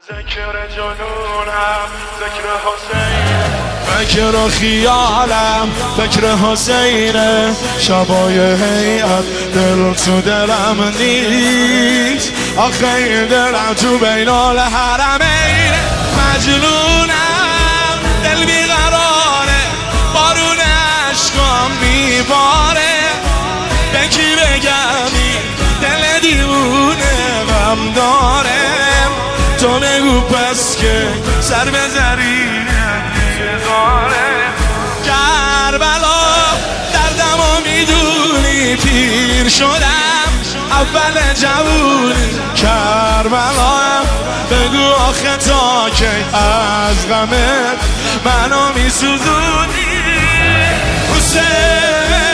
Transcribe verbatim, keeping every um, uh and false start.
ذکر جنونم ذکر حسین، فکر و خیالم فکر حسینه. شبای هیئت دل تو دلم نیست، آخه این دلم تو بین الحرمین. مجنونم دل بیقراره، بارون عشقام میباره. به کی بگم این دل دیوونه غم داره؟ تو بگو پس که سر به زرینه چه کربلا دردمو میدونی، پیر شدم اول جوونی. کربلا بگو آخه تا که از غمت منو میسوزونی. حسین